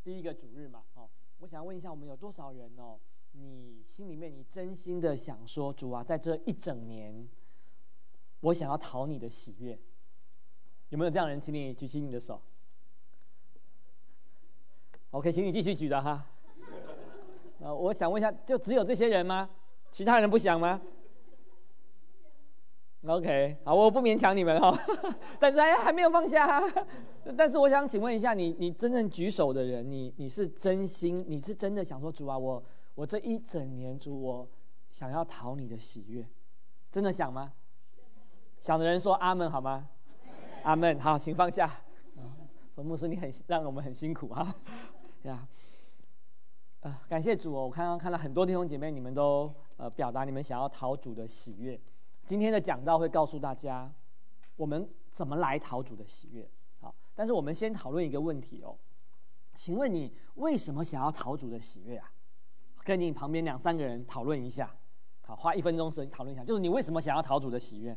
第一个主日嘛，我想问一下，我们有多少人你心里面你真心的想说，主啊，在这一整年，我想要讨你的喜悦，有没有这样的人？请你举起你的手。OK， 请你继续举的哈。我想问一下，就只有这些人吗？其他人不想吗？OK， 好，我不勉强你们但是还没有放下但是我想请问一下你真正举手的人，你是真心，你是真的想说，主啊，我这一整年，主，我想要讨你的喜悦，真的想吗？想的人说阿们好吗？阿们。好，请放下。说牧师你让我们很辛苦呀。感谢主我刚刚看到很多弟兄姐妹，你们都表达你们想要讨主的喜悦。今天的讲道会告诉大家，我们怎么来讨主的喜悦。好，但是我们先讨论一个问题请问你为什么想要讨主的喜悦啊？跟你旁边2-3个人讨论一下，好，花1分钟时间讨论一下，就是你为什么想要讨主的喜悦？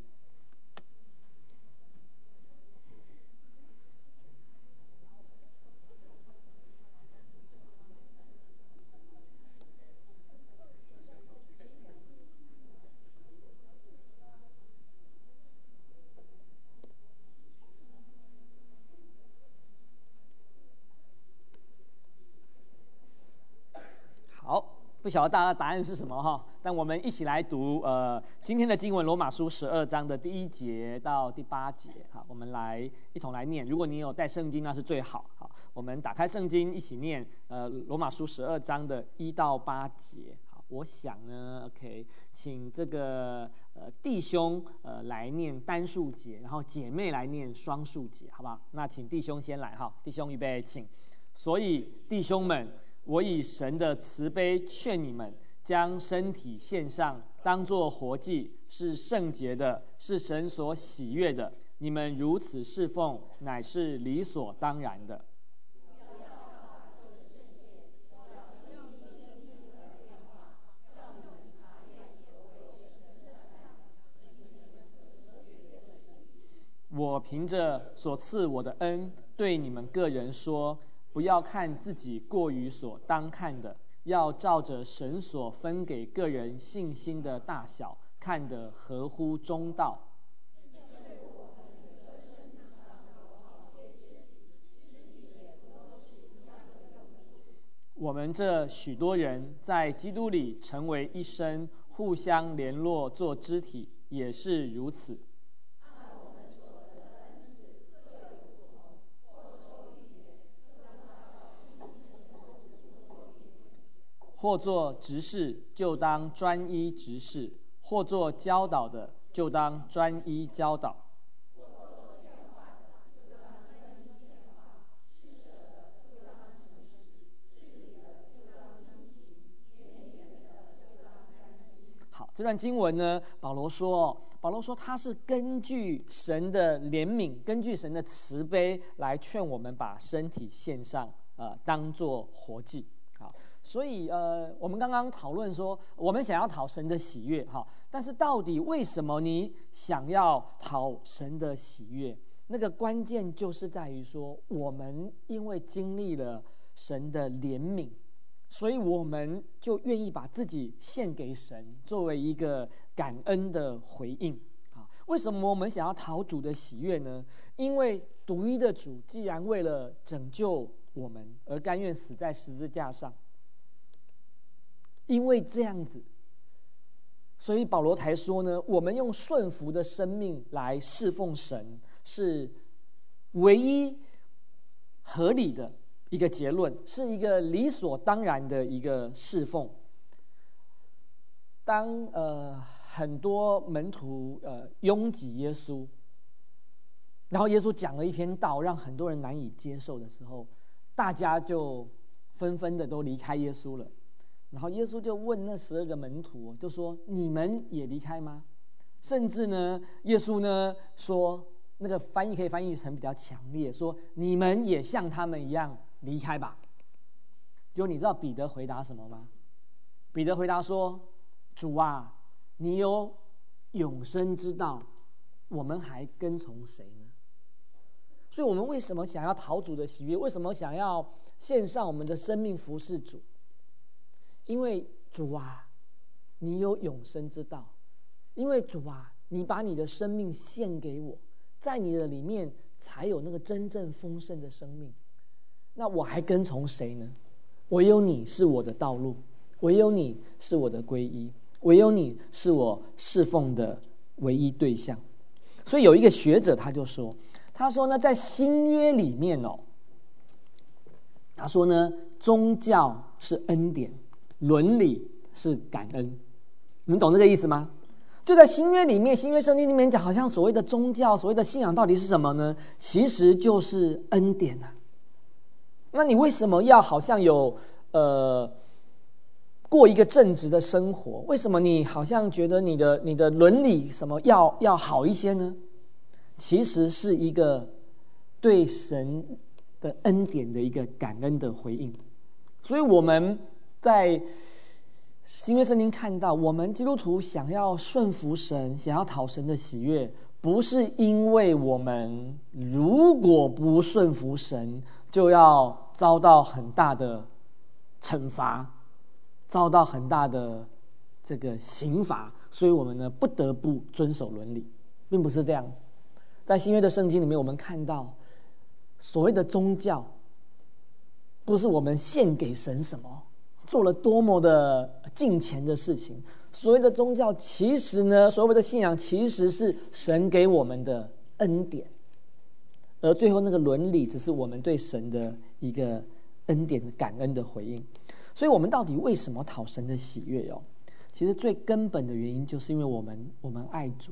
好，不晓得大家的答案是什么但我们一起来读今天的经文，罗马书12章的第1节到第8节。好，我们一同来念。如果你有带圣经，那是最好。好，我们打开圣经一起念罗马书12章的1到8节。好，我想呢 ，OK， 请这个弟兄来念单数节，然后姐妹来念双数节，好不好？那请弟兄先来弟兄预备，请。所以弟兄们，我以神的慈悲劝你们，将身体献上，当作活祭，是圣洁的，是神所喜悦的。你们如此侍奉，乃是理所当然的。我凭着所赐我的恩，对你们个人说，不要看自己过于所当看的，要照着神所分给个人信心的大小，看得合乎中道。我们这许多人在基督里成为一身，互相联络做肢体，也是如此。或做执事，就当专一执事；或做教导的，就当专一教导。好，这段经文呢，保罗说他是根据神的怜悯，根据神的慈悲来劝我们把身体献上，当作活祭。好，所以我们刚刚讨论说，我们想要讨神的喜悦，但是到底为什么你想要讨神的喜悦？那个关键就是在于说，我们因为经历了神的怜悯，所以我们就愿意把自己献给神，作为一个感恩的回应。为什么我们想要讨主的喜悦呢？因为独一的主既然为了拯救我们而甘愿死在十字架上，因为这样子，所以保罗才说呢，我们用顺服的生命来侍奉神，是唯一合理的一个结论，是一个理所当然的一个侍奉。当很多门徒拥挤耶稣，然后耶稣讲了一篇道，让很多人难以接受的时候，大家就纷纷的都离开耶稣了。然后耶稣就问那12个门徒，就说：“你们也离开吗？”甚至呢，耶稣呢说，那个翻译可以翻译成比较强烈，说：“你们也像他们一样离开吧。”结果你知道彼得回答什么吗？彼得回答说：“主啊，你有永生之道，我们还跟从谁呢？”所以我们为什么想要讨主的喜悦？为什么想要献上我们的生命服侍主，因为主啊，你有永生之道，因为主啊，你把你的生命献给我，在你的里面才有那个真正丰盛的生命。那我还跟从谁呢？唯有你是我的道路，唯有你是我的皈依，唯有你是我侍奉的唯一对象。所以有一个学者他就说，他说呢，在新约里面他说呢，宗教是恩典，伦理是感恩。你们懂这个意思吗？就在新约里面，新约圣经里面讲，好像所谓的宗教，所谓的信仰到底是什么呢？其实就是恩典啊。那你为什么要好像有过一个正直的生活？为什么你好像觉得你的伦理什么要好一些呢？其实是一个对神的恩典的一个感恩的回应。所以我们在新约圣经看到，我们基督徒想要顺服神，想要讨神的喜悦，不是因为我们如果不顺服神就要遭到很大的惩罚，遭到很大的这个刑罚，所以我们呢不得不遵守伦理，并不是这样子。在新约的圣经里面，我们看到所谓的宗教，不是我们献给神什么，做了多么的敬虔的事情。所谓的宗教，其实呢，所谓的信仰，其实是神给我们的恩典，而最后那个伦理，只是我们对神的一个恩典的感恩的回应。所以我们到底为什么讨神的喜悦哦？其实最根本的原因，就是因为我们爱主。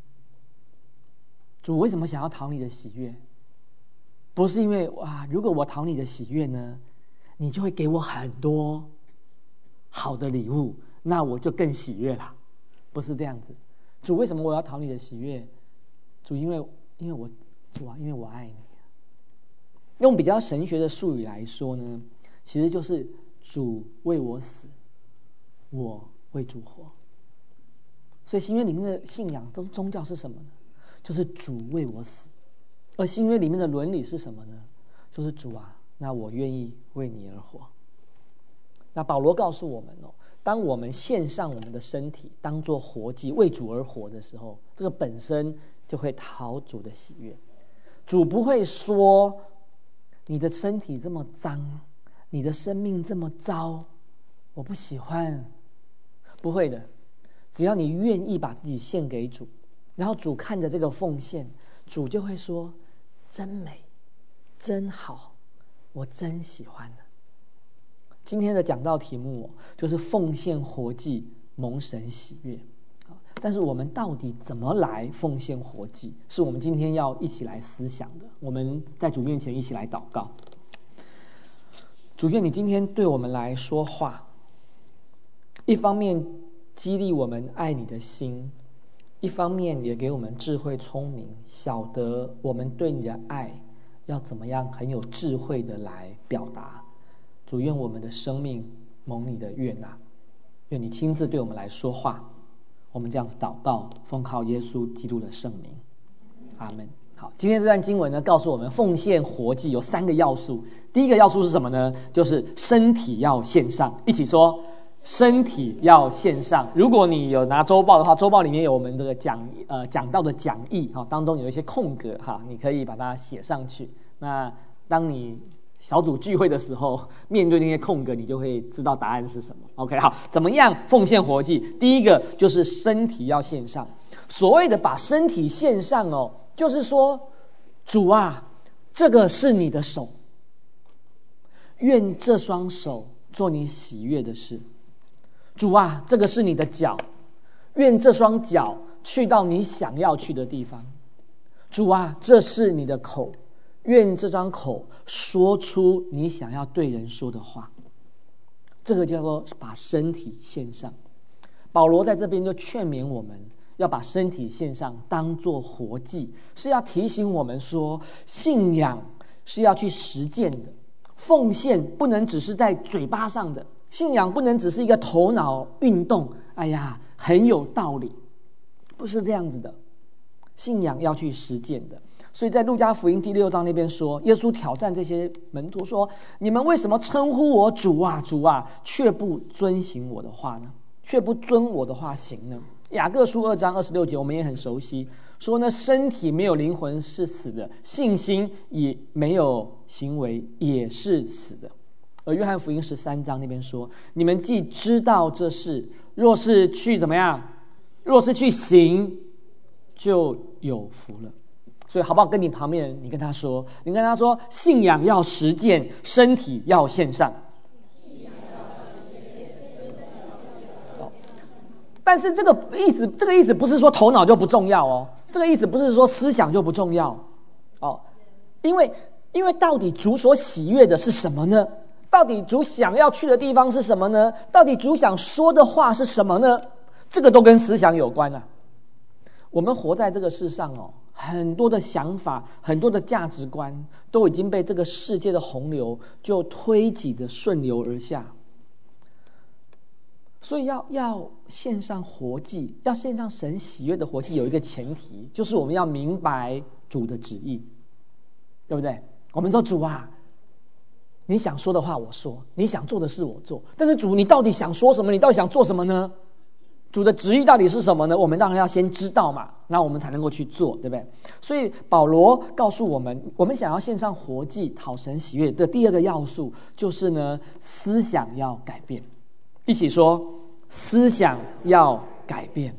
主为什么想要讨你的喜悦？不是因为哇，如果我讨你的喜悦呢，你就会给我很多好的礼物，那我就更喜悦了。不是这样子。主为什么我要讨你的喜悦？主因为我爱你。用比较神学的术语来说呢，其实就是主为我死，我为主活。所以新约里面的信仰都宗教是什么呢？就是主为我死。而新约里面的伦理是什么呢？就是主啊，那我愿意为你而活。那保罗告诉我们当我们献上我们的身体当作活祭，为主而活的时候，这个本身就会讨主的喜悦。主不会说你的身体这么脏，你的生命这么糟，我不喜欢。不会的，只要你愿意把自己献给主，然后主看着这个奉献，主就会说真美，真好，我真喜欢。今天的讲道题目就是奉献活祭，蒙神喜悦。但是我们到底怎么来奉献活祭，是我们今天要一起来思想的。我们在主面前一起来祷告。主，愿你今天对我们来说话，一方面激励我们爱你的心，一方面也给我们智慧聪明，晓得我们对你的爱要怎么样很有智慧的来表达。主，愿我们的生命蒙你的悦纳，愿你亲自对我们来说话。我们这样子祷告，奉靠耶稣基督的圣名，阿们。好，今天这段经文呢，告诉我们奉献活祭有3个要素。第一个要素是什么呢？就是身体要献上。一起说，身体要献上。如果你有拿周报的话，周报里面有我们这个讲道的讲义，当中有一些空格，你可以把它写上去。那当你小组聚会的时候，面对那些空格，你就会知道答案是什么。OK， 好，怎么样奉献活祭？第一个就是身体要献上。所谓的把身体献上就是说，主啊，这个是你的手，愿这双手做你喜悦的事。主啊，这个是你的脚，愿这双脚去到你想要去的地方。主啊，这是你的口，愿这张口说出你想要对人说的话。这个叫做把身体献上。保罗在这边就劝勉我们要把身体献上，当作活祭，是要提醒我们说，信仰是要去实践的，奉献不能只是在嘴巴上的，信仰不能只是一个头脑运动，哎呀，很有道理，不是这样子的。信仰要去实践的。 所以在路加福音第6章那边说，耶稣挑战这些门徒说：你们为什么称呼我主啊主啊，却不遵行我的话呢？却不遵我的话行呢？雅各书2章26节我们也很熟悉，说呢，身体没有灵魂是死的，信心也没有行为也是死的。而约翰福音13章那边说，你们既知道这事，若是去怎么样？若是去行，就有福了。所以好不好跟你旁边人，你跟他说，信仰要实践，身体要献上。但是这个意思不是说头脑就不重要哦，这个意思不是说思想就不重要哦，因为到底主所喜悦的是什么呢？到底主想要去的地方是什么呢？到底主想说的话是什么呢？这个都跟思想有关啊。我们活在这个世上哦，很多的想法，很多的价值观都已经被这个世界的洪流就推挤的顺流而下。所以要献上活祭，要献上神喜悦的活祭，有一个前提，就是我们要明白主的旨意，对不对？我们说主啊，你想说的话我说，你想做的事我做，但是主，你到底想说什么？你到底想做什么呢？主的旨意到底是什么呢？我们当然要先知道嘛，那我们才能够去做，对不对？所以保罗告诉我们，我们想要献上活祭讨神喜悦的第二个要素，就是呢，思想要改变。一起说，思想要改变。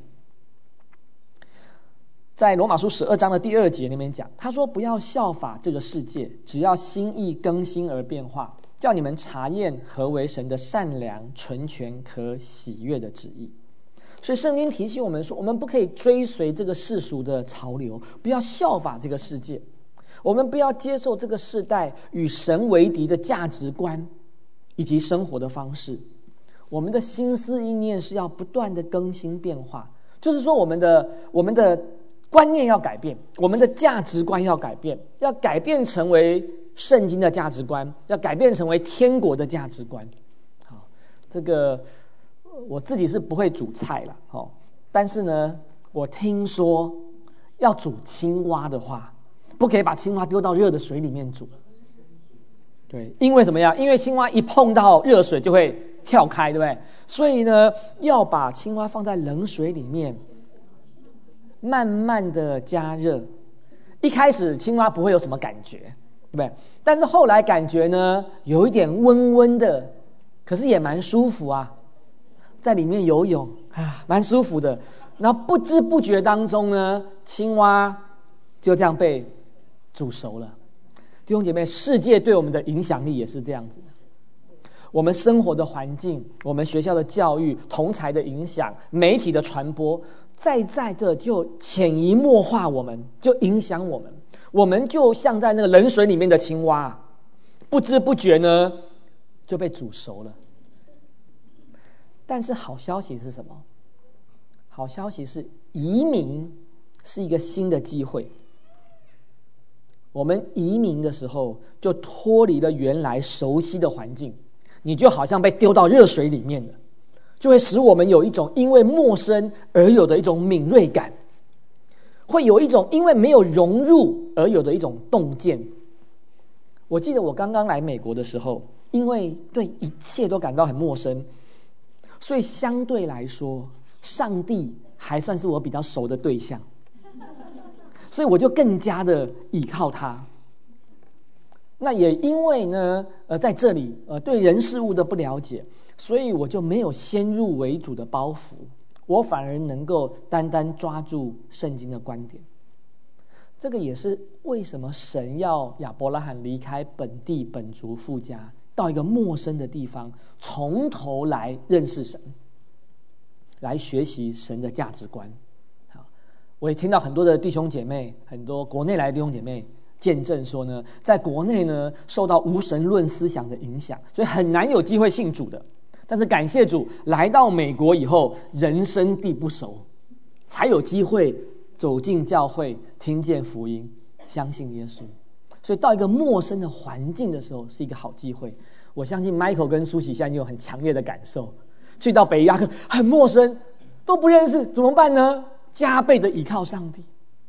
在罗马书12章的第2节那边讲，他说不要效法这个世界，只要心意更新而变化，叫你们查验何为神的善良、纯全、可喜悦的旨意。所以圣经提醒我们说，我们不可以追随这个世俗的潮流，不要效法这个世界，我们不要接受这个世代与神为敌的价值观以及生活的方式。我们的心思意念是要不断的更新变化，就是说我们的观念要改变，我们的价值观要改变，要改变成为圣经的价值观，要改变成为天国的价值观。好，这个我自己是不会煮菜啦，但是呢，我听说要煮青蛙的话，不可以把青蛙丢到热的水里面煮。对，因为怎么样？因为青蛙一碰到热水就会跳开，对不对？所以呢，要把青蛙放在冷水里面，慢慢的加热。一开始青蛙不会有什么感觉，对不对？但是后来感觉呢，有一点温温的，可是也蛮舒服啊。在里面游泳啊，蛮舒服的。然后不知不觉当中呢，青蛙就这样被煮熟了。弟兄姐妹，世界对我们的影响力也是这样子的。我们生活的环境，我们学校的教育，同侪的影响，媒体的传播，在的就潜移默化我们，就影响我们。我们就像在那个冷水里面的青蛙，不知不觉呢就被煮熟了。但是好消息是什么？好消息是移民是一个新的机会。我们移民的时候就脱离了原来熟悉的环境，你就好像被丢到热水里面了，就会使我们有一种因为陌生而有的一种敏锐感，会有一种因为没有融入而有的一种洞见。我记得我刚刚来美国的时候，因为对一切都感到很陌生，所以相对来说，上帝还算是我比较熟的对象，所以我就更加的倚靠他。那也因为呢，在这里对人事物的不了解，所以我就没有先入为主的包袱，我反而能够单单抓住圣经的观点。这个也是为什么神要亚伯拉罕离开本地本族父家，到一个陌生的地方，从头来认识神，来学习神的价值观。好，我也听到很多的弟兄姐妹，很多国内来的弟兄姐妹见证说呢，在国内呢受到无神论思想的影响，所以很难有机会信主的。但是感谢主，来到美国以后，人生地不熟，才有机会走进教会，听见福音，相信耶稣。所以到一个陌生的环境的时候，是一个好机会。我相信 Michael 跟舒淇现在有很强烈的感受，去到北伊拉克很陌生，都不认识，怎么办呢？加倍的倚靠上帝。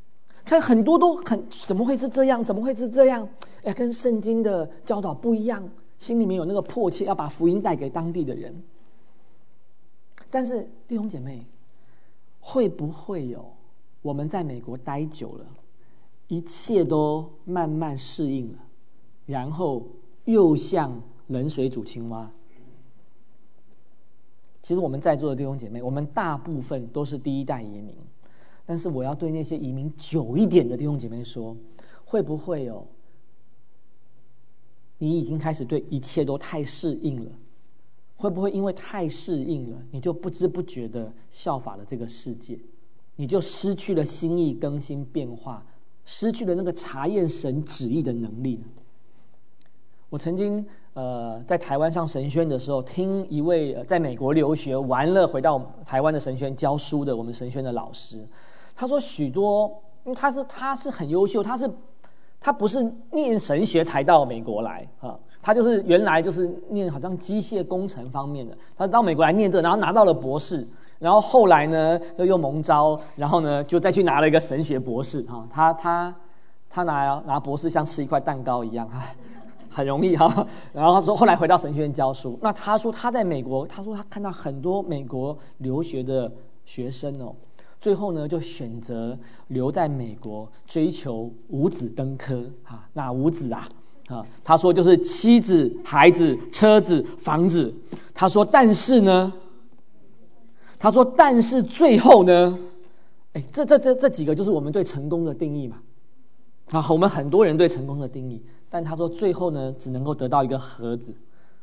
看很多都怎么会是这样？怎么会是这样？哎，跟圣经的教导不一样，心里面有那个迫切要把福音带给当地的人。但是弟兄姐妹，会不会有我们在美国待久了，一切都慢慢适应了，然后又像冷水煮青蛙？其实我们在座的弟兄姐妹，我们大部分都是第一代移民，但是我要对那些移民久一点的弟兄姐妹说，会不会有你已经开始对一切都太适应了？会不会因为太适应了，你就不知不觉的效法了这个世界，你就失去了心意更新变化，失去了那个查验神旨意的能力呢？我曾经在台湾上神宣的时候，听一位在美国留学完了回到台湾的神宣教书的我们神宣的老师，他说许多，因为他是很优秀，他不是念神学才到美国来啊，他就是原来就是念好像机械工程方面的，他到美国来念这个，然后拿到了博士，然后后来呢又蒙召，然后呢就再去拿了一个神学博士啊，他拿博士像吃一块蛋糕一样啊。很容易哈，然后他说后来回到神学院教书。那他说他在美国，他说他看到很多美国留学的学生哦，最后呢就选择留在美国追求五子登科啊。那五子啊，他说就是妻子、孩子、车子、房子。他说但是最后呢，哎，这几个就是我们对成功的定义嘛。啊，我们很多人对成功的定义。但他说最后呢，只能够得到一个盒子。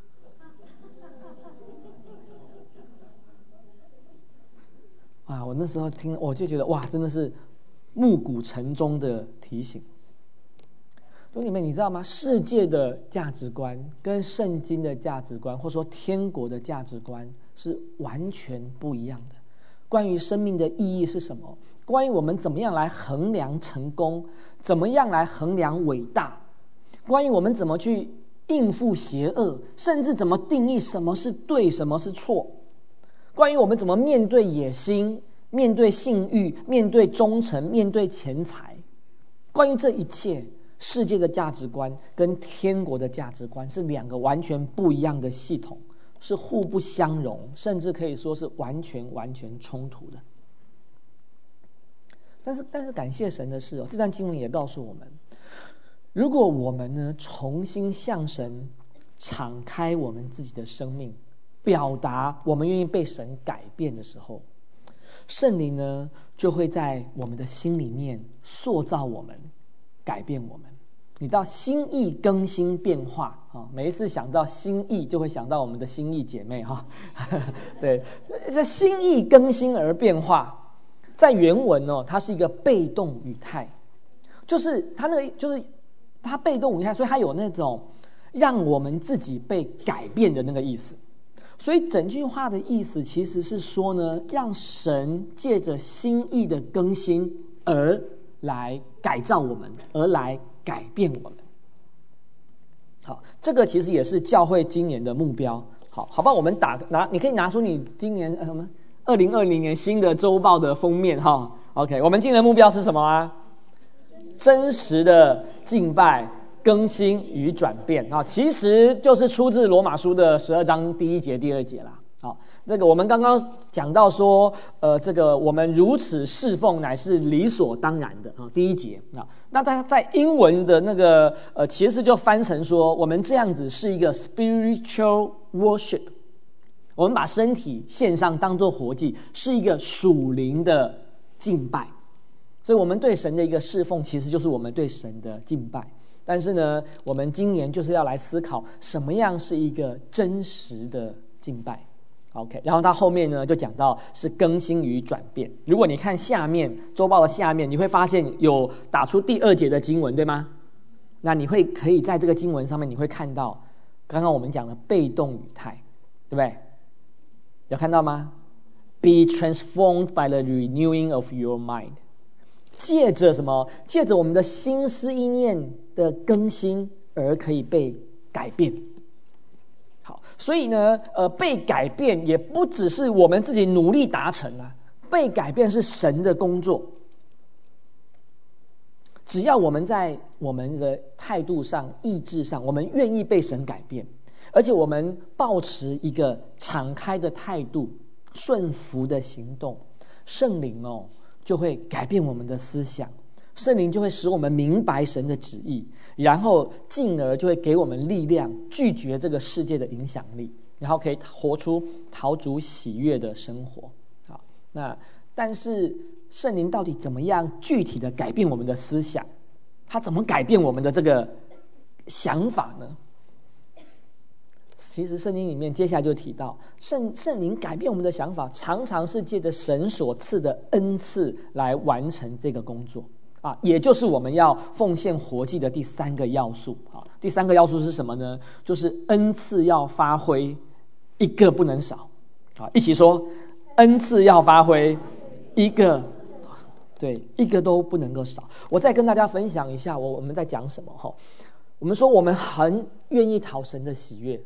啊，我那时候听，我就觉得哇，真的是暮鼓晨钟的提醒。兄弟们，你知道吗？世界的价值观跟圣经的价值观，或说天国的价值观是完全不一样的。关于生命的意义是什么？关于我们怎么样来衡量成功，怎么样来衡量伟大？关于我们怎么去应付邪恶，甚至怎么定义什么是对，什么是错；关于我们怎么面对野心、面对性欲、面对忠诚、面对钱财；关于这一切，世界的价值观跟天国的价值观是两个完全不一样的系统，是互不相容，甚至可以说是完全冲突的。但是感谢神的是这段经文也告诉我们，如果我们呢重新向神敞开我们自己的生命，表达我们愿意被神改变的时候，圣灵呢就会在我们的心里面塑造我们，改变我们。你知道心意更新变化啊，每一次想到心意，就会想到我们的心意姐妹哈。对，这心意更新而变化，在原文它是一个被动语态，就是它被动语态，所以它有那种让我们自己被改变的那个意思。所以整句话的意思其实是说呢，让神借着心意的更新而来改造我们，而来改变我们。好，这个其实也是教会今年的目标。好吧，我们你可以拿出你今年什么2020年新的周报的封面哈。OK， 我们今年的目标是什么啊？真实的敬拜、更新与转变啊，其实就是出自罗马书的12章第1节、第2节啦。好，这个我们刚刚讲到说，这个我们如此侍奉乃是理所当然的啊，第1节啊。那在英文的那个其实就翻成说，我们这样子是一个 spiritual worship， 我们把身体献上当作活祭，是一个属灵的敬拜。所以我们对神的一个侍奉，其实就是我们对神的敬拜。但是呢，我们今年就是要来思考，什么样是一个真实的敬拜。OK， 然后他后面呢就讲到是更新与转变。如果你看下面周报的下面，你会发现有打出第2节的经文，对吗？那你可以在这个经文上面，你会看到刚刚我们讲的被动语态，对不对？有看到吗？ Be transformed by the renewing of your mind。借着什么？借着我们的心思意念的更新而可以被改变。好，所以呢，被改变也不只是我们自己努力达成啊，被改变是神的工作。 只要我们在我们的态度上、意志上，我们愿意被神改变，而且我们抱持一个敞开的态度、顺服的行动，圣灵就会改变我们的思想，圣灵就会使我们明白神的旨意，然后进而就会给我们力量，拒绝这个世界的影响力，然后可以活出讨主喜悦的生活。好，但是圣灵到底怎么样具体的改变我们的思想？他怎么改变我们的这个想法呢？其实圣经里面接下来就提到，圣灵改变我们的想法，常常是借着神所赐的恩赐来完成这个工作啊，也就是我们要奉献活祭的第三个要素啊。第三个要素是什么呢？就是恩赐要发挥，一个不能少啊！一起说，恩赐要发挥，一个都不能够少。我再跟大家分享一下我们在讲什么哈。我们说我们很愿意讨神的喜悦，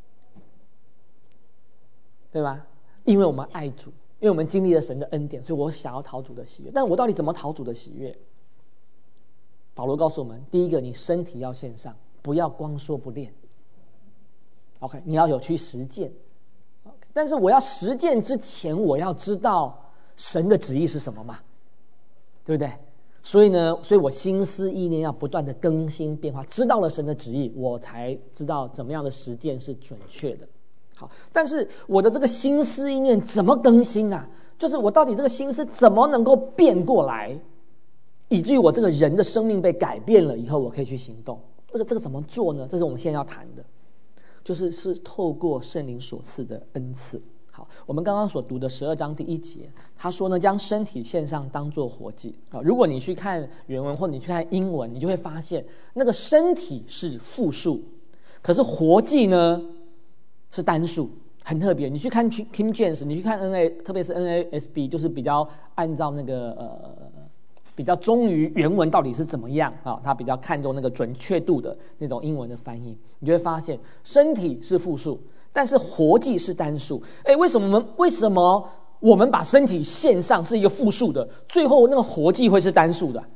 对吧？因为我们爱主，因为我们经历了神的恩典，所以我想要讨主的喜悦。但我到底怎么讨主的喜悦？保罗告诉我们，第一个，你身体要献上，不要光说不练。OK， 你要有去实践。OK， 但是我要实践之前，我要知道神的旨意是什么嘛？对不对？所以我心思意念要不断的更新变化，知道了神的旨意，我才知道怎么样的实践是准确的。好，但是我的这个心思意念怎么更新啊？就是我到底这个心思怎么能够变过来，以至于我这个人的生命被改变了以后，我可以去行动。这个怎么做呢？这是我们现在要谈的，是透过圣灵所赐的恩赐。好，我们刚刚所读的12章第1节，他说呢，将身体献上当作活祭。如果你去看原文或者你去看英文，你就会发现那个身体是复数，可是活祭呢是单数，很特别。你去看 King James， 你去看 特别是 NASB， 就是比较按照那个比较忠于原文到底是怎么样啊？他比较看重那个准确度的那种英文的翻译，你就会发现身体是复数，但是活祭是单数。为什么我们把身体献上是一个复数的，最后那个活祭会是单数的？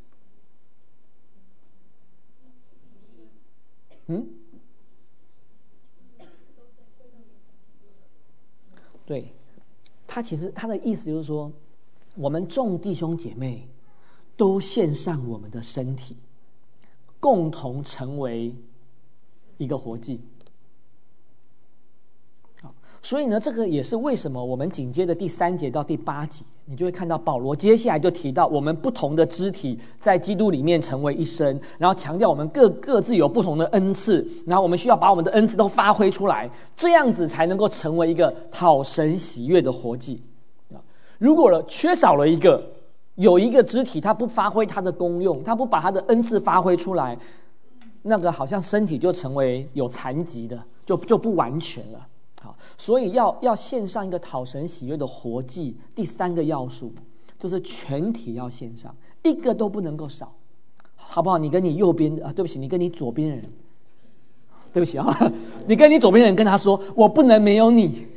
对，其实他的意思就是说，我们众弟兄姐妹都献上我们的身体，共同成为一个活祭。所以呢，这个也是为什么我们紧接着第3节到第8节，你就会看到保罗接下来就提到我们不同的肢体在基督里面成为一身，然后强调我们各自有不同的恩赐，然后我们需要把我们的恩赐都发挥出来，这样子才能够成为一个讨神喜悦的活祭。如果缺少了有一个肢体，它不发挥它的功用，它不把它的恩赐发挥出来，那个好像身体就成为有残疾的，就不完全了。好，所以要献上一个讨神喜悦的活祭，第3个要素就是全体要献上，一个都不能够少，好不好？你跟你右边对不起，你跟你左边的人，对不起啊，你跟你左边的人跟他说，我不能没有你。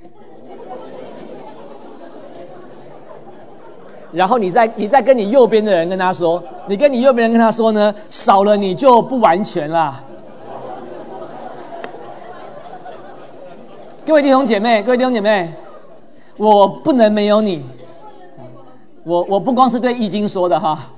然后你再跟你右边的人跟他说，你跟你右边人跟他说呢，少了你就不完全啦。各位弟兄姐妹，我不能没有你。我不光是对易经说的哈，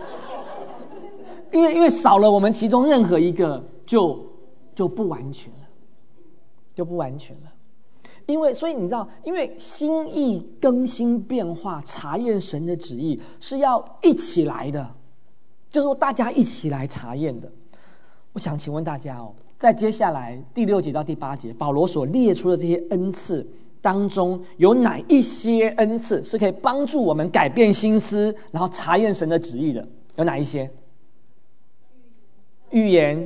因为少了我们其中任何一个就不完全了，所以你知道，因为心意更新变化，查验神的旨意是要一起来的，就是说大家一起来查验的。我想请问大家在接下来第6节到第8节，保罗所列出的这些恩赐当中，有哪一些恩赐是可以帮助我们改变心思，然后查验神的旨意的？有哪一些？预言、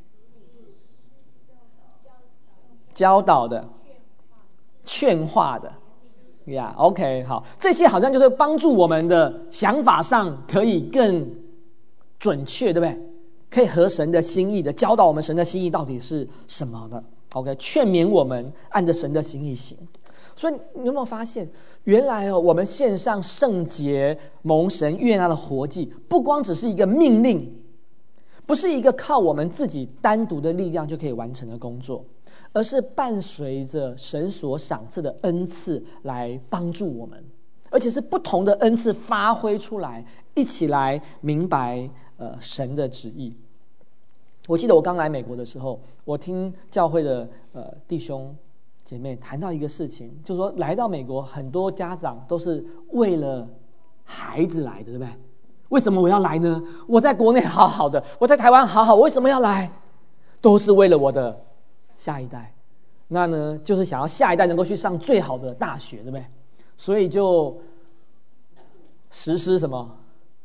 教导的、劝化的，OK， 好，这些好像就是帮助我们的想法上可以更准确，对不对？可以合神的心意的，教导我们神的心意到底是什么的。OK， 劝勉我们按着神的心意行。 所以你有没有发现，原来我们献上圣洁蒙神悦纳的活祭，不光只是一个命令，不是一个靠我们自己单独的力量就可以完成的工作，而是伴随着神所赏赐的恩赐来帮助我们，而且是不同的恩赐发挥出来，一起来明白神的旨意。我记得我刚来美国的时候，我听教会的弟兄姐妹谈到一个事情，就是说来到美国，很多家长都是为了孩子来的，对不对？为什么我要来呢？我在国内好好的，我在台湾好好，我为什么要来？都是为了我的下一代。那呢，就是想要下一代能够去上最好的大学，对不对？所以就实施什么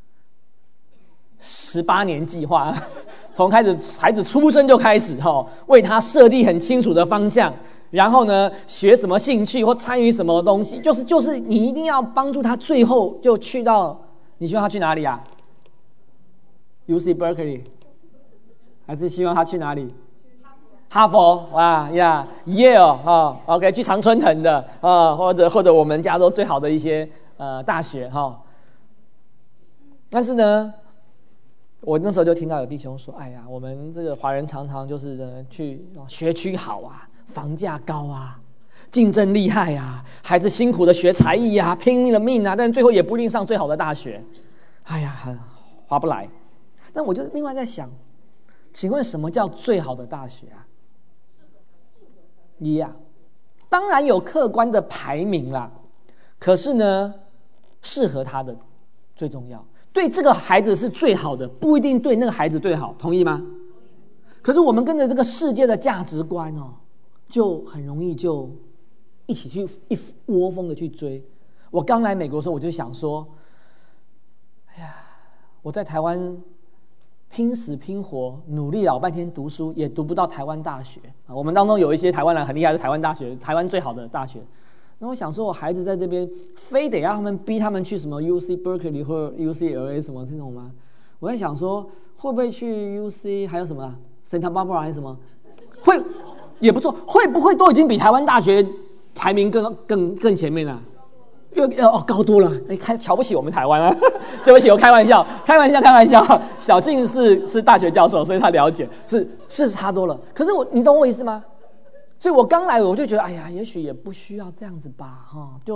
18年计划，从开始孩子出生就开始为他设立很清楚的方向，然后呢，学什么兴趣或参与什么东西，就是你一定要帮助他，最后就去到，你希望他去哪里啊 ？UC Berkeley， 还是希望他去哪里？哈佛啊呀 ，Yale OK， 去常春藤的或者我们加州最好的一些大学但是呢，我那时候就听到有弟兄说：“哎呀，我们这个华人常常就是去学区好啊，房价高啊，竞争厉害啊，孩子辛苦的学才艺啊，拼命的命啊，但最后也不一定上最好的大学，哎呀，划不来。”但我就另外在想，请问什么叫最好的大学啊？当然有客观的排名啦，可是呢，适合他的最重要。对这个孩子是最好的，不一定对那个孩子最好，同意吗？可是我们跟着这个世界的价值观就很容易就一起去一窝蜂的去追。我刚来美国的时候，我就想说，哎呀，我在台湾拼死拼活努力老半天读书，也读不到台湾大学我们当中有一些台湾人很厉害，是台湾大学，台湾最好的大学。那我想说，我孩子在这边，非得让他们逼他们去什么 UC Berkeley 或 UCLA 什么这种吗？我在想说，会不会去 UC 还有什么 Santa Barbara 还是什么，会也不错，会不会都已经比台湾大学排名更前面了？高多了，瞧不起我们台湾啊！对不起，我开玩笑。小静是大学教授，所以他了解，是差多了。可是你懂我意思吗？所以我刚来，我就觉得，哎呀，也许也不需要这样子吧，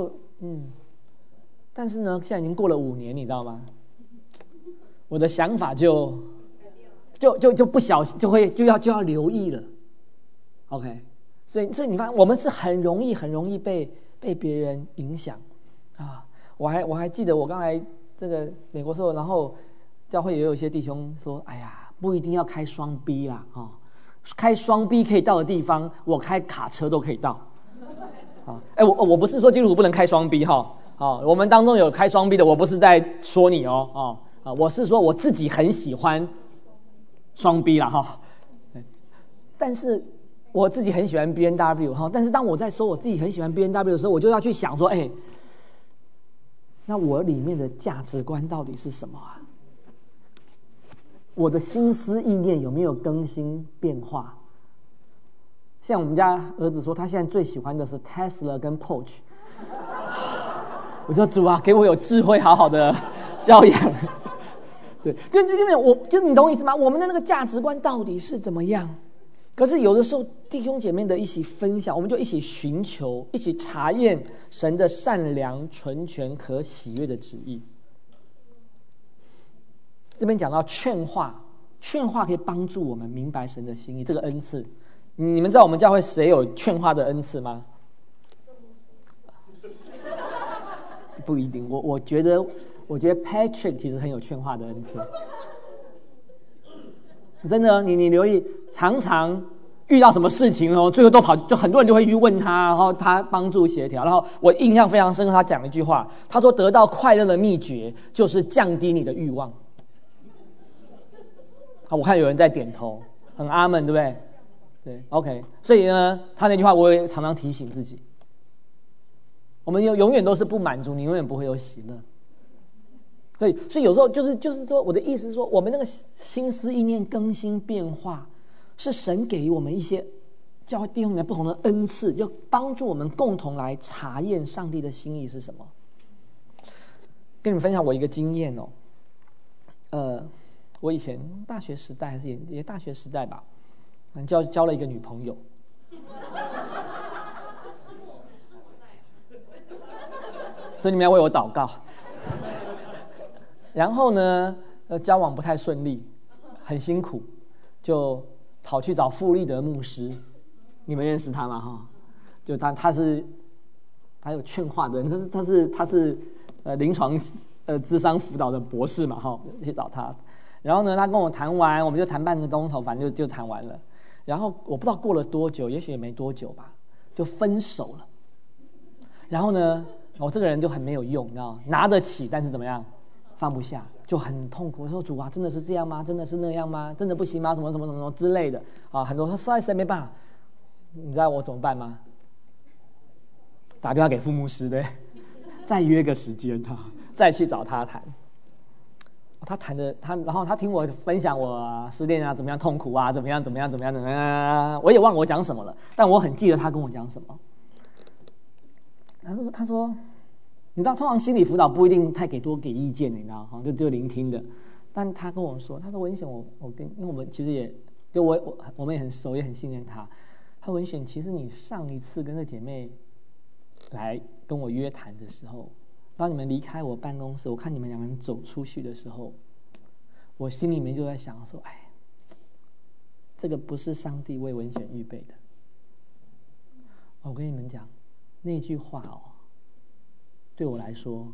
但是呢，现在已经过了5年，你知道吗？我的想法就不小心就要留意了。OK， 所以你发现我们是很容易被别人影响。我还记得我刚来这个美国时候，然后教会也有一些弟兄说：“哎呀，不一定要开双 B 啦，开双 B 可以到的地方，我开卡车都可以到。”我不是说基督徒不能开双 B 我们当中有开双 B 的，我不是在说你我是说我自己很喜欢双 B 啦但是我自己很喜欢 BMW 但是当我在说我自己很喜欢 BMW 的时候，我就要去想说，那我里面的价值观到底是什么啊？我的心思意念有没有更新变化？像我们家儿子说，他现在最喜欢的是 Tesla 跟 Porsche。我说主啊，给我有智慧，好好的教养。对，就你懂我意思吗？我们的那个价值观到底是怎么样？可是有的时候弟兄姐妹的一起分享，我们就一起寻求，一起查验神的善良、纯全、可喜悦的旨意。这边讲到劝化可以帮助我们明白神的心意，这个恩赐。你们知道我们教会谁有劝化的恩赐吗？不一定，我觉得 Patrick 其实很有劝化的恩赐。真的，你留意，常常遇到什么事情最后就很多人就会去问他，然后他帮助协调。然后我印象非常深刻，他讲了一句话，他说：“得到快乐的秘诀就是降低你的欲望。”我看有人在点头，很阿门，对不对？对 ，OK。所以呢，他那句话我也常常提醒自己：我们永远都是不满足，你永远不会有喜乐。所以有时候就是说，我的意思是说，我们那个心思意念更新变化，是神给予我们一些教会弟兄们不同的恩赐，要帮助我们共同来查验上帝的心意是什么。跟你们分享我一个经验哦，我以前大学时代还是也大学时代吧，交了一个女朋友。所以你们要为我祷告。然后呢，交往不太顺利，很辛苦，就跑去找傅立德牧师。你们认识他吗？哈，就他有劝化的人，他是临床諮商辅导的博士嘛，哈，去找他。然后呢，他跟我谈完，我们就谈半个钟头，反正就谈完了。然后我不知道过了多久，也许也没多久吧，就分手了。然后呢，我这个人就很没有用，你知道吗？拿得起，但是怎么样，放不下，就很痛苦。我说主啊，真的是这样吗？真的是那样吗？真的不行吗？什么什么什么之类的啊，很多实在没办法。你知道我怎么办吗？打电话给副牧师，对，再约个时间再去找他谈。他谈的然后他听我分享我失恋啊，怎么样痛苦啊，怎么样，我也忘了我讲什么了，但我很记得他跟我讲什么。他说，你知道，通常心理辅导不一定太多给意见，你知道，就聆听的。但他跟我说，他说文选，因为我们其实也就我们也很熟，也很信任他。他说文选，其实你上一次跟这姐妹来跟我约谈的时候，当你们离开我办公室，我看你们两个人走出去的时候，我心里面就在想说，哎，这个不是上帝为文选预备的。我跟你们讲，那句话对我来说，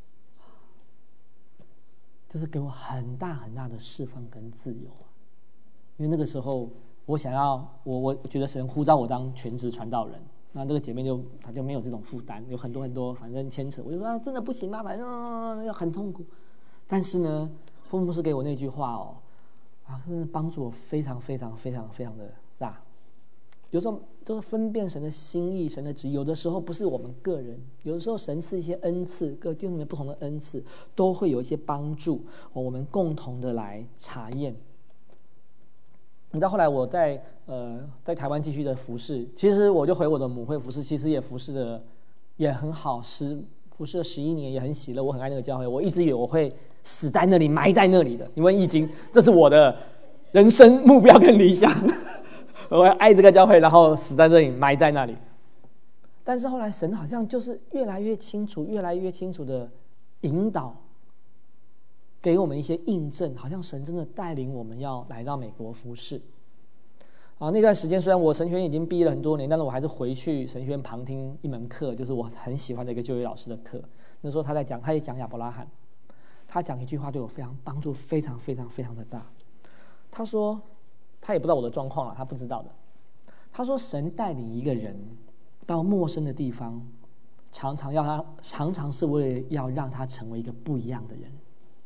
就是给我很大很大的释放跟自由。因为那个时候，我想要我觉得神呼召我当全职传道人。那这个姐妹她就没有这种负担，有很多反正牵扯，我就说真的不行吗？反正很痛苦。但是呢，傅牧师给我那句话真的帮助我非常非常非常非常的大。有时候就是分辨神的心意、神的旨意，有的时候不是我们个人，有的时候神赐一些恩赐，各弟兄们不同的恩赐，都会有一些帮助，我们共同的来查验。你到后来我在台湾继续的服侍，其实我就回我的母会服侍，其实也服侍的也很好，服侍了11年，也很喜乐，我很爱那个教会，我一直以为我会死在那里，埋在那里的。你问易经，这是我的人生目标跟理想，我要爱这个教会，然后死在这里，埋在那里。但是后来神好像就是越来越清楚的引导，给我们一些印证，好像神真的带领我们要来到美国服侍。那段时间虽然我神学院已经毕业了很多年，但是我还是回去神学院旁听一门课，就是我很喜欢的一个就业老师的课。那时候他也讲亚伯拉罕，他讲一句话对我非常帮助，非常非常非常的大。他说他也不知道我的状况了，他不知道的。他说神带领一个人到陌生的地方，常常是为了要让他成为一个不一样的人。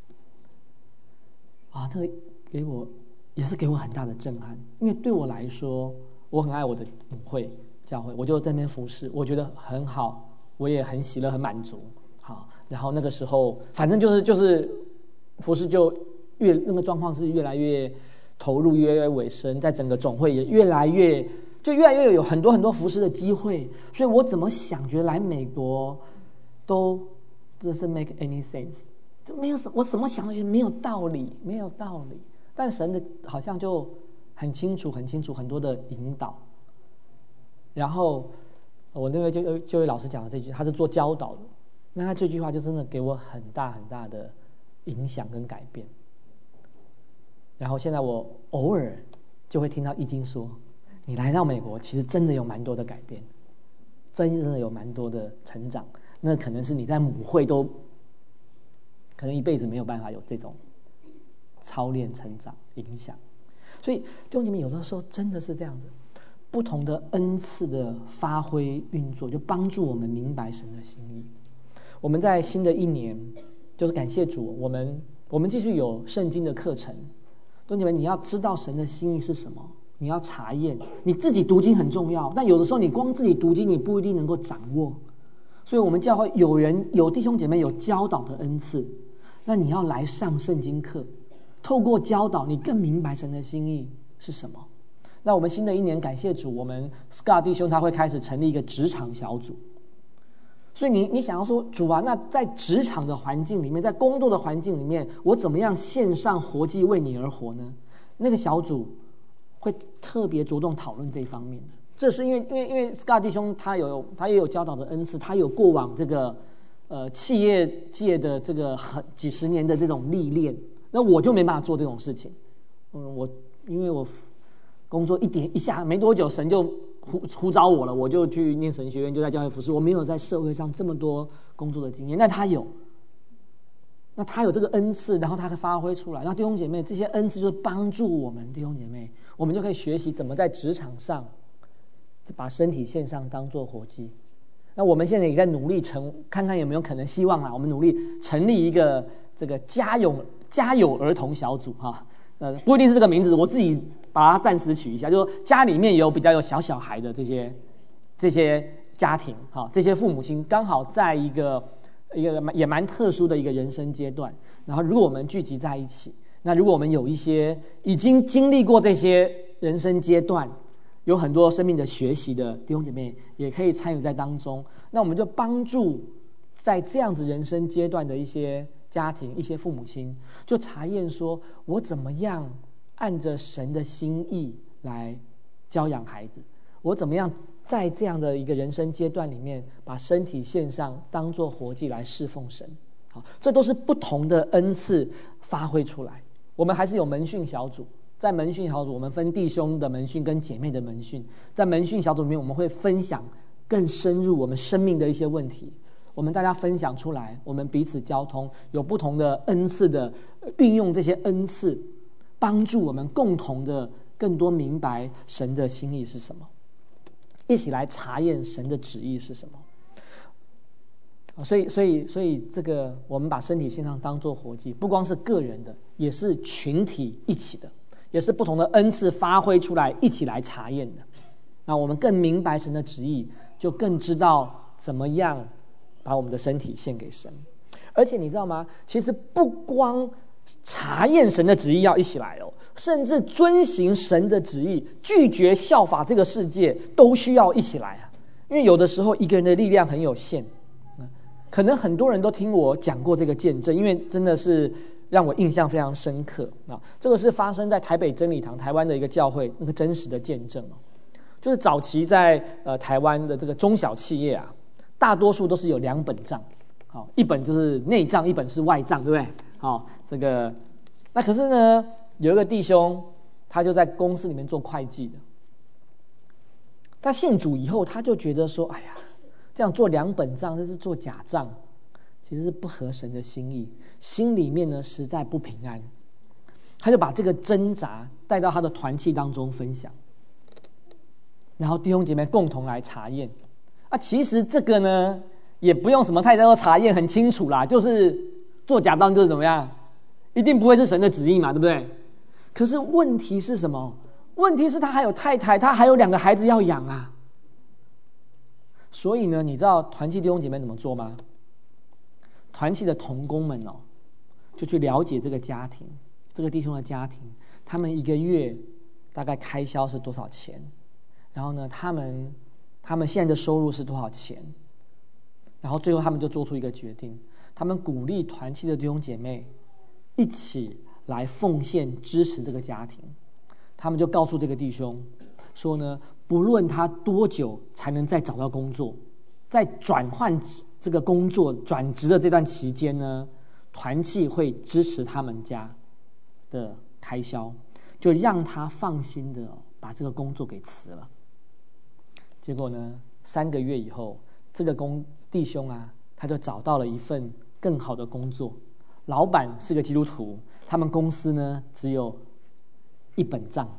这个也是给我很大的震撼，因为对我来说，我很爱我的母会教会，我就在那边服侍，我觉得很好，我也很喜乐，很满足。好，然后那个时候，反正就是服侍就那个状况是越来越投入，越来越委身，在整个总会也越来越有很多服侍的机会，所以我怎么想，觉得来美国都 doesn't make any sense。没有，我怎么想的没有道理。但神的好像就很清楚，很多的引导。然后我那位就业老师讲的这句，他是做教导的，那他这句话就真的给我很大很大的影响跟改变。然后现在我偶尔就会听到易经说，你来到美国，其实真的有蛮多的改变，真的有蛮多的成长。那可能是你在母会都可能一辈子没有办法有这种操练、成长、影响。所以弟兄姐妹，有的时候真的是这样子，不同的恩赐的发挥运作，就帮助我们明白神的心意。我们在新的一年，就是感谢主，我们继续有圣经的课程。弟兄姐妹，你要知道神的心意是什么，你要查验。你自己读经很重要，但有的时候你光自己读经，你不一定能够掌握。所以我们教会有弟兄姐妹有教导的恩赐，那你要来上圣经课，透过教导你更明白神的心意是什么。 那我们新的一年，感谢主，我们 Scott 弟兄他会开始成立一个职场小组。所以你想要说，主啊，那在职场的环境里面，在工作的环境里面，我怎么样献上活祭为你而活呢？那个小组会特别着重讨论这一方面的。这是因为 Scott 弟兄他也有教导的恩赐，他有过往这个企业界的这个几十年的这种历练，那我就没办法做这种事情。因为我工作一下没多久，神就呼召我了，我就去念神学院，就在教会服侍。我没有在社会上这么多工作的经验，但他有。那他有这个恩赐，然后他可以发挥出来。那弟兄姐妹，这些恩赐就是帮助我们弟兄姐妹，我们就可以学习怎么在职场上把身体献上当作活祭。那我们现在也在努力看看有没有可能希望啦，我们努力成立一个这个家有儿童小组哈。不一定是这个名字，我自己把它暂时取一下，就是家里面有比较有小孩的这些家庭哈，这些父母亲刚好在一个也蛮特殊的一个人生阶段，然后如果我们聚集在一起，那如果我们有一些已经经历过这些人生阶段，有很多生命的学习的弟兄姐妹也可以参与在当中，那我们就帮助在这样子人生阶段的一些家庭、一些父母亲，就查验说我怎么样按着神的心意来教养孩子，我怎么样在这样的一个人生阶段里面把身体献上当作活祭来侍奉神。好，这都是不同的恩赐发挥出来。我们还是有门训小组，在门训小组我们分弟兄的门训跟姐妹的门训，在门训小组里面我们会分享更深入我们生命的一些问题，我们大家分享出来，我们彼此交通，有不同的恩赐的运用，这些恩赐帮助我们共同的更多明白神的心意是什么，一起来查验神的旨意是什么。所以这个我们把身体献上当作活祭，不光是个人的，也是群体一起的，也是不同的恩赐发挥出来一起来查验的。那我们更明白神的旨意，就更知道怎么样把我们的身体献给神。而且你知道吗？其实不光查验神的旨意要一起来哦，甚至遵行神的旨意，拒绝效法这个世界，都需要一起来啊。因为有的时候一个人的力量很有限，可能很多人都听我讲过这个见证，因为真的是让我印象非常深刻啊。这个是发生在台北真理堂，台湾的一个教会，那个真实的见证哦。就是早期在台湾的这个中小企业啊，大多数都是有2本账，好，一本就是内账，一本是外账，对不对？好，这个那可是呢，有一个弟兄，他就在公司里面做会计的。他信主以后，他就觉得说，哎呀，这样做2本账，这是做假账，其实是不合神的心意，心里面呢实在不平安。他就把这个挣扎带到他的团契当中分享，然后弟兄姐妹共同来查验。其实这个呢，也不用什么太多查验，很清楚啦，就是做假账就是怎么样，一定不会是神的旨意嘛，对不对？可是问题是什么？问题是他还有太太，他还有2个孩子要养啊。所以呢，你知道团契弟兄姐妹怎么做吗？团契的同工们哦，就去了解这个家庭，这个弟兄的家庭，他们1个月大概开销是多少钱，然后呢，他们现在的收入是多少钱，然后最后他们就做出一个决定，他们鼓励团契的弟兄姐妹一起来奉献支持这个家庭。他们就告诉这个弟兄说呢，不论他多久才能再找到工作，在转换这个工作转职的这段期间呢，团契会支持他们家的开销，就让他放心的把这个工作给辞了。结果呢，3个月以后，这个弟兄啊，他就找到了一份更好的工作，老板是个基督徒，他们公司呢只有1本账，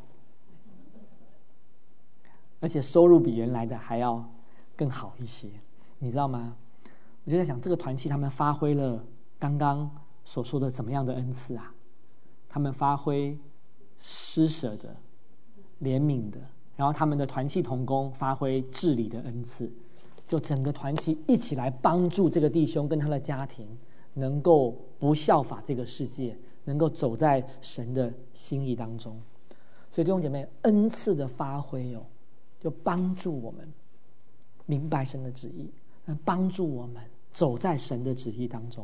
而且收入比原来的还要更好一些，你知道吗？我就在想，这个团契他们发挥了刚刚所说的怎么样的恩赐啊？他们发挥施舍的、怜悯的，然后他们的团契同工发挥治理的恩赐，就整个团契一起来帮助这个弟兄跟他的家庭能够不效法这个世界，能够走在神的心意当中。 所以弟兄姐妹，恩赐的发挥就帮助我们明白神的旨意，帮助我们走在神的旨意当中。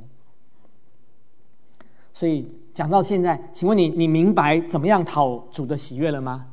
所以讲到现在，请问你明白怎么样讨主的喜悦了吗？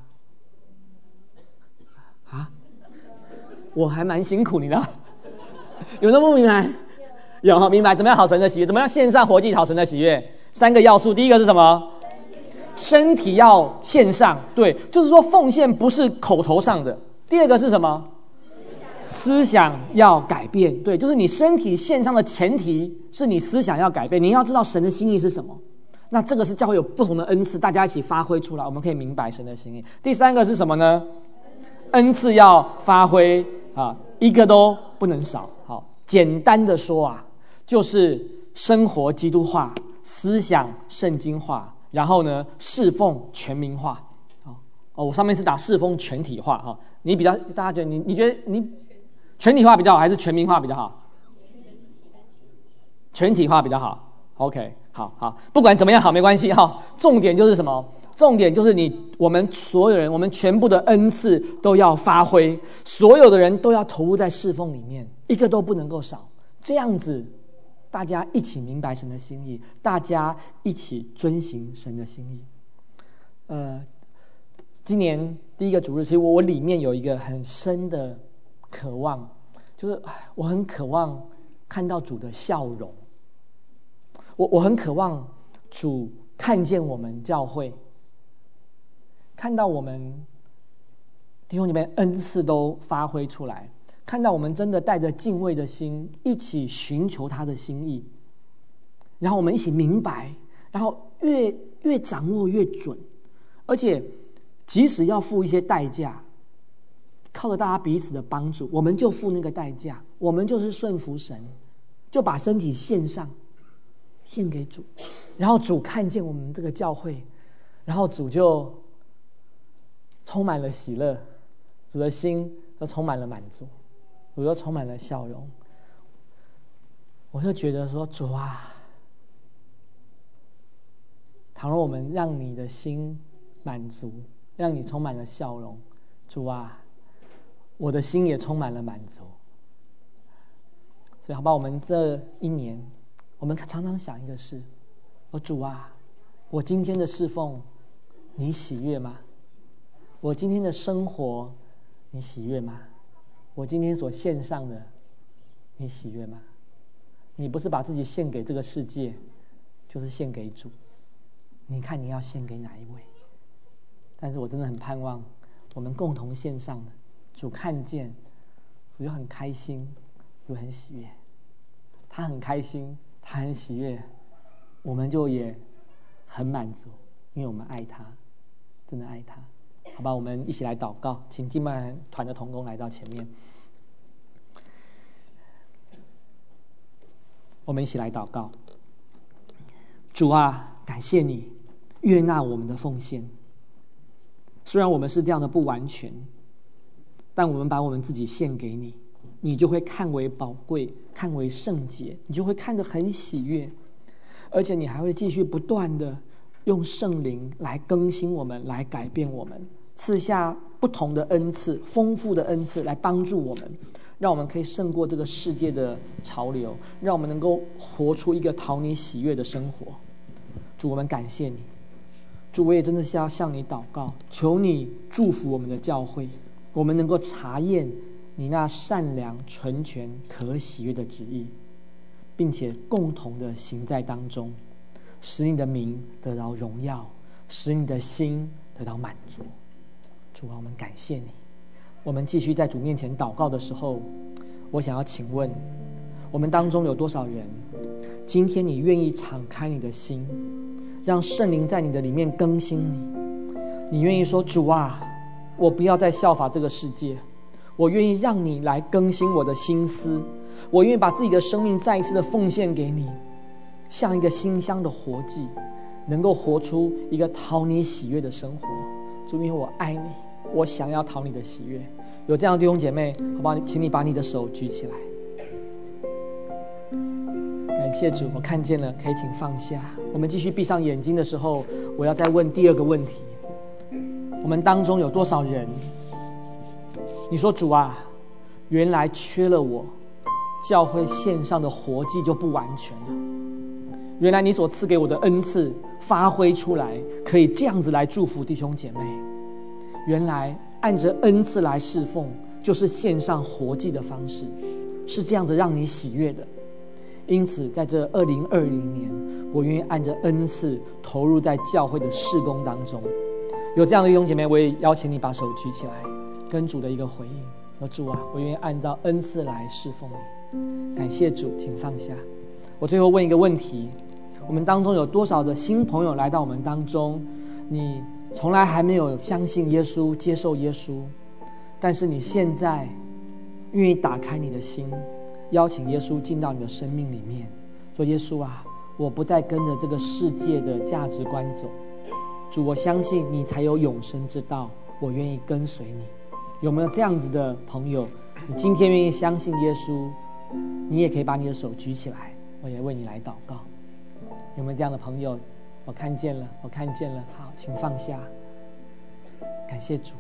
啊，我还蛮辛苦你的，有人不明白？有明白怎么样讨神的喜悦？怎么样献上活祭讨神的喜悦？3个要素，第一个是什么？身体要献上，对，就是说奉献不是口头上的。第二个是什么？思想要改变，对，就是你身体献上的前提是你思想要改变，你要知道神的心意是什么。那这个是教会有不同的恩赐，大家一起发挥出来，我们可以明白神的心意。第3个是什么呢？恩赐要发挥啊，一个都不能少。好，简单的说啊，就是生活基督化，思想圣经化，然后呢，侍奉全民化。我上面是打侍奉全体化哈。你比较，大家觉得你觉得你全体化比较好，还是全民化比较好？全体化比较好。OK， 好，不管怎么样好没关系哈。重点就是什么？重点就是我们所有人，我们全部的恩赐都要发挥，所有的人都要投入在侍奉里面，一个都不能够少。这样子，大家一起明白神的心意，大家一起遵行神的心意。今年第一个主日，其实我里面有一个很深的渴望，就是我很渴望看到主的笑容。我很渴望主看见我们教会，看到我们弟兄姐妹恩赐都发挥出来，看到我们真的带着敬畏的心一起寻求他的心意，然后我们一起明白，然后越掌握越准，而且即使要付一些代价，靠着大家彼此的帮助，我们就付那个代价，我们就是顺服神，就把身体献上，献给主，然后主看见我们这个教会，然后主就充满了喜乐，主的心就充满了满足，主就充满了笑容。我就觉得说，主啊，倘若我们让你的心满足，让你充满了笑容，主啊，我的心也充满了满足。所以好吧，我们这一年，我们常常想一个事，主啊，我今天的侍奉你喜悦吗？我今天的生活你喜悦吗？我今天所献上的你喜悦吗？你不是把自己献给这个世界，就是献给主，你看你要献给哪一位？但是我真的很盼望我们共同献上的，主看见，主就很开心，主很喜悦，他很开心，他很喜悦，我们就也很满足，因为我们爱他，真的爱他。好吧，我们一起来祷告，请敬拜团的同工来到前面，我们一起来祷告。主啊，感谢你悦纳我们的奉献，虽然我们是这样的不完全，但我们把我们自己献给你，你就会看为宝贵，看为圣洁，你就会看得很喜悦，而且你还会继续不断的用圣灵来更新我们，来改变我们，赐下不同的恩赐，丰富的恩赐来帮助我们，让我们可以胜过这个世界的潮流，让我们能够活出一个讨你喜悦的生活。主，我们感谢你。主，我也真的是要向你祷告，求你祝福我们的教会，我们能够察验你那善良、纯全、可喜悦的旨意，并且共同的行在当中，使你的名得到荣耀，使你的心得到满足。主啊，我们感谢你。我们继续在主面前祷告的时候，我想要请问，我们当中有多少人，今天你愿意敞开你的心，让圣灵在你的里面更新你？你愿意说，主啊，我不要再效法这个世界，我愿意让你来更新我的心思，我愿意把自己的生命再一次的奉献给你，像一个馨香的活祭，能够活出一个讨你喜悦的生活。主，因为我爱你，我想要讨你的喜悦。有这样的弟兄姐妹，好不好？请你把你的手举起来。感谢主，我看见了，可以请放下。我们继续闭上眼睛的时候，我要再问第二个问题。 我们当中有多少人，你说主啊，原来缺了我，教会线上的活祭就不完全了。原来你所赐给我的恩赐发挥出来，可以这样子来祝福弟兄姐妹。原来按着恩赐来侍奉，就是线上活祭的方式，是这样子让你喜悦的。因此在这2020年，我愿意按着恩赐投入在教会的事工当中。有这样的弟兄姐妹，我也邀请你把手举起来，跟主的一个回应，说主啊，我愿意按照恩赐来侍奉你。感谢主，请放下。我最后问一个问题，我们当中有多少的新朋友来到我们当中，你从来还没有相信耶稣，接受耶稣，但是你现在愿意打开你的心，邀请耶稣进到你的生命里面，说耶稣啊，我不再跟着这个世界的价值观走，主，我相信你才有永生之道，我愿意跟随你。有没有这样子的朋友？你今天愿意相信耶稣，你也可以把你的手举起来，我也为你来祷告。有没有这样的朋友？我看见了，我看见了。好，请放下。感谢主。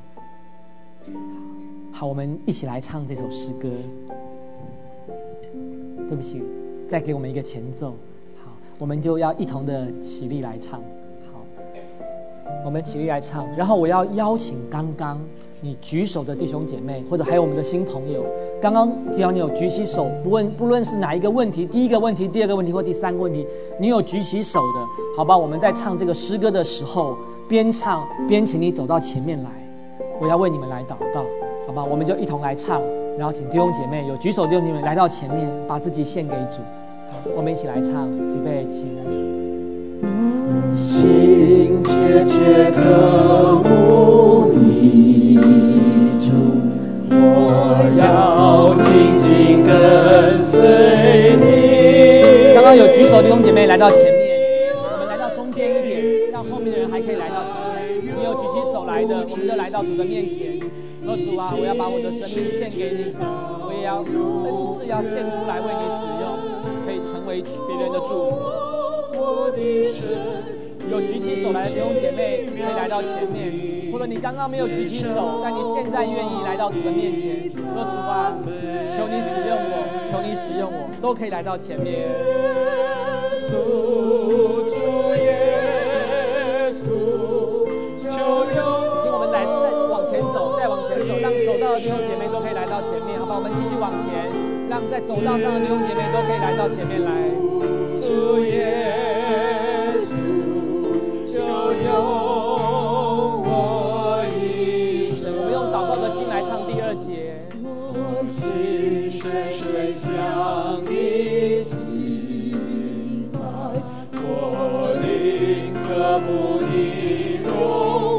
好，我们一起来唱这首诗歌。对不起，再给我们一个前奏。好，我们就要一同的起立来唱。好，我们起立来唱。然后我要邀请刚刚你举手的弟兄姐妹，或者还有我们的新朋友，刚刚只要你有举起手，不论是哪一个问题，第一个问题、第二个问题或第三个问题，你有举起手的，好吧？我们在唱这个诗歌的时候，边唱边请你走到前面来，我要为你们来祷告，好吧？我们就一同来唱，然后请弟兄姐妹有举手的弟兄姐妹来到前面，把自己献给主。好，我们一起来唱，预备起。 心切切渴慕你主，我要紧紧跟随你。 刚刚有举手的弟兄姐妹来到前面，我们来到中间一点，让后面的人还可以来到前面。你有举起手来的，我们就来到主的面前。说主啊，我要把我的生命献给你，我也要恩赐要献出来为你使用，可以成为别人的祝福。有举起手来的弟兄姐妹可以来到前面，或者你刚刚没有举起手，但你现在愿意来到主的面前，说主啊，求你使用我，求你使用我，都可以来到前面。 主耶稣，求用。 请我们再往前走，再往前走，让走道的弟兄姐妹都可以来到前面，好吧？我们继续往前，让在走道上的弟兄姐妹都可以来到前面来。 主耶稣，求用我一生。 我们用祷告的心来唱第2节。 我心深深向你敬拜，我灵渴慕你容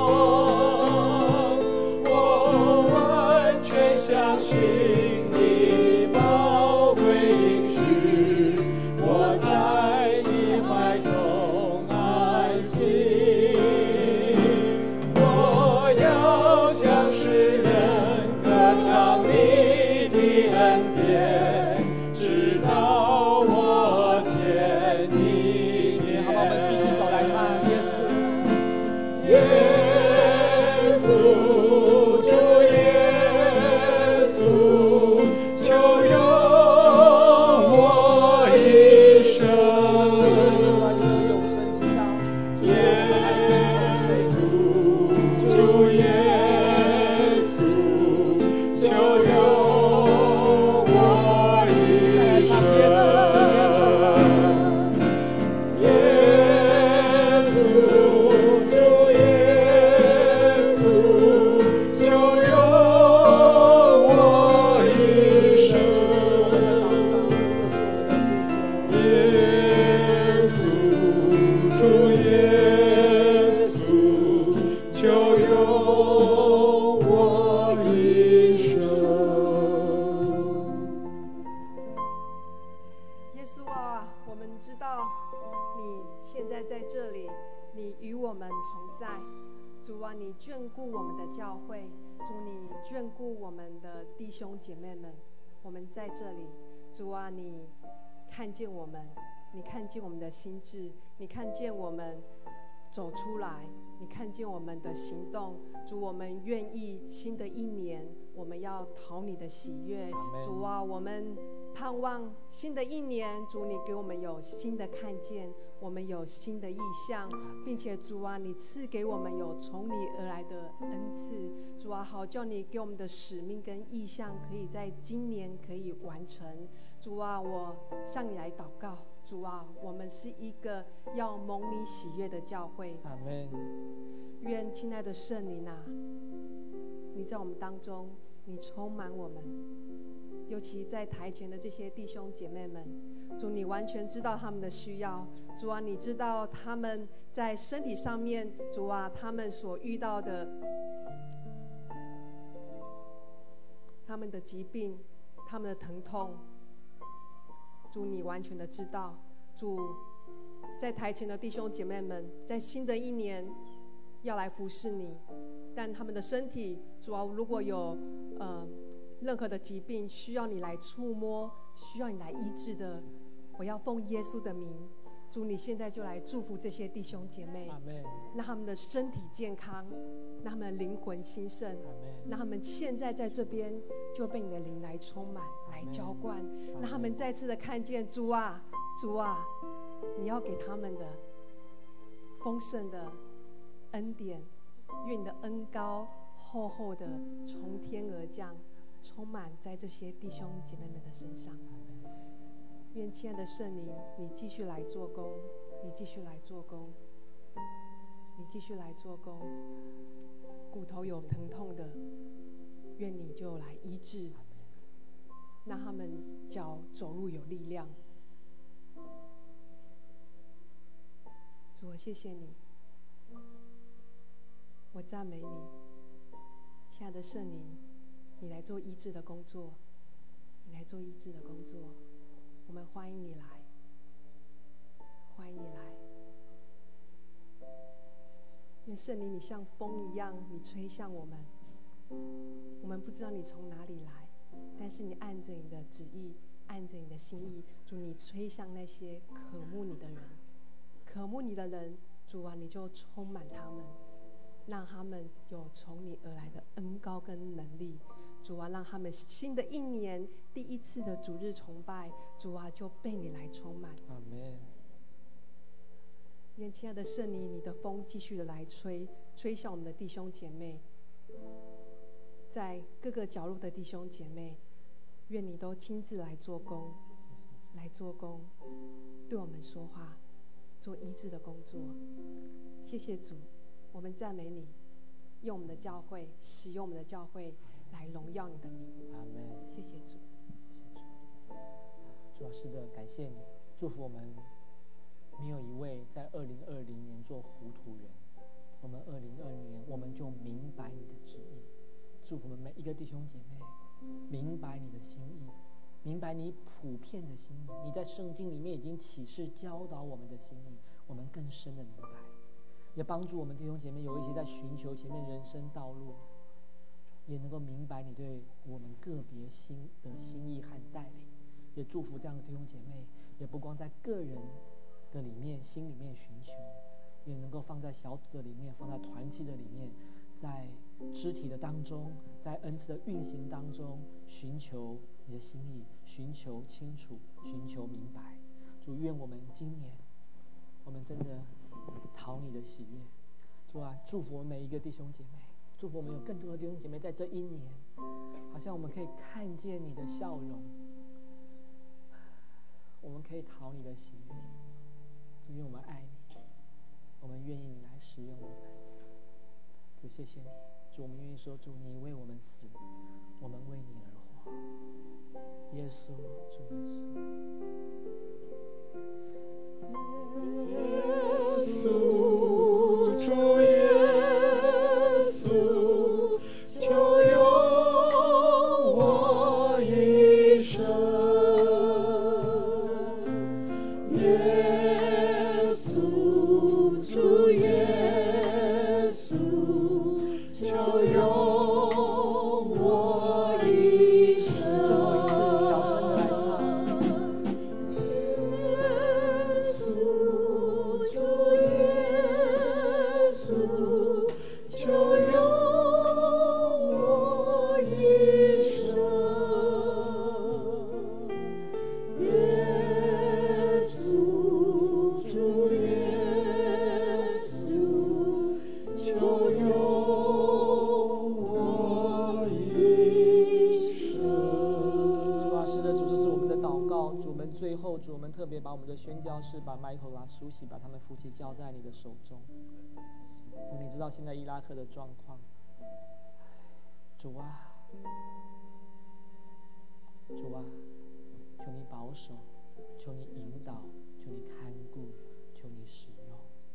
我，我完全相信你宝贵应许，我在你怀中安息。我要向世人歌唱你的恩典，直到我见你面。 好吧，我们举起手来唱耶稣。 耶稣，主耶稣，求用我一生。 主啊，你有永生之道， 耶稣，主耶稣，求用我一生。耶稣，主耶稣，求用我一生。耶稣，主耶稣，求用我一生。 耶稣啊，我们知道你现在在这里，你与我们同在。主啊，你眷顾我们的教会，主你眷顾我们的弟兄姐妹们，我们在这里。主啊，你看见我们，你看见我们的心志，你看见我们走出来，你看见我们的行动。主，我们愿意新的一年，我们要讨你的喜悦。主啊，我们盼望新的一年，主你给我们有新的看见，我们有新的意向，并且主啊，你赐给我们有从你而来的恩赐。主啊，好叫你给我们的使命跟意向可以在今年可以完成。主啊，我向你来祷告。主啊，我们是一个要蒙你喜悦的教会。 阿们。 愿亲爱的圣灵啊，你在我们当中，你充满我们，尤其在台前的这些弟兄姐妹们，主你完全知道他们的需要。主啊，你知道他们在身体上面，主啊，他们所遇到的他们的疾病，他们的疼痛，主你完全的知道。主在台前的弟兄姐妹们，在新的一年要来服侍你，但他们的身体，主啊，如果有任何的疾病需要你来触摸，需要你来医治的，我要奉耶稣的名，主你现在就来祝福这些弟兄姐妹，让他们的身体健康，让他们的灵魂兴盛，让他们现在在这边就被你的灵来充满，来浇灌，让他们再次的看见主啊，主啊，你要给他们的丰盛的恩典，愿你的恩膏厚厚的从天而降，充满在这些弟兄姐妹们的身上。愿亲爱的圣灵，你继续来做工，你继续来做工，你继续来做工。骨头有疼痛的，愿你就来医治，让他们脚走路有力量。主，我谢谢你，我赞美你，亲爱的圣灵，你来做医治的工作，你来做医治的工作，我们欢迎你来，欢迎你来。愿圣灵你像风一样，你吹向我们，我们不知道你从哪里来，但是你按着你的旨意，按着你的心意，主你吹向那些渴慕你的人，渴慕你的人，主啊，你就充满他们，让他们有从你而来的恩膏跟能力。主啊，让他们新的一年第一次的主日崇拜，主啊，就被你来充满。 阿们。 愿亲爱的圣灵，你的风继续的来吹，吹向我们的弟兄姐妹，在各个角落的弟兄姐妹，愿你都亲自来做工，来做工，对我们说话，做医治的工作。谢谢主，我们赞美你，用我们的教会，使用我们的教会来荣耀你的名。 阿们。 谢谢主。 主啊，是的，感谢你，祝福我们没有一位在2020年做糊涂人，我们2020年我们就明白你的旨意。祝福我们每一个弟兄姐妹明白你的心意，明白你普遍的心意，你在圣经里面已经启示教导我们的心意，我们更深的明白，也帮助我们弟兄姐妹有一些在寻求前面人生道路，也能够明白你对我们个别心的心意和带领。也祝福这样的弟兄姐妹，也不光在个人的里面心里面寻求，也能够放在小组的里面，放在团契的里面，在肢体的当中，在恩赐的运行当中寻求你的心意，寻求清楚，寻求明白。主，愿我们今年我们真的讨你的喜悦。主啊，祝福我们每一个弟兄姐妹，祝福我们有更多的弟兄姐妹在这一年，好像我们可以看见你的笑容，我们可以讨你的喜悦。主，愿我们爱你，我们愿意你来使用我们。主，谢谢你。主，我们愿意说，主，你为我们死，我们为你而活。耶稣，主耶稣， 主耶稣，就用我一生。耶稣，主耶稣，就用我一生。 最后一次，小声的来唱。 耶稣。 们最后，主，我们特别把我们的宣教士，把 Michael 啦、舒喜，把他们夫妻交在你的手中。你知道现在伊拉克的状况，主啊，主啊，求你保守，求你引导，求你看顾，求你使用。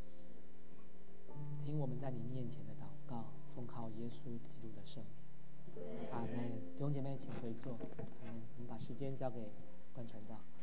听我们在你面前的祷告，奉靠耶稣基督的圣名，阿门。弟兄姐妹，请回座。我们把时间交给关传道。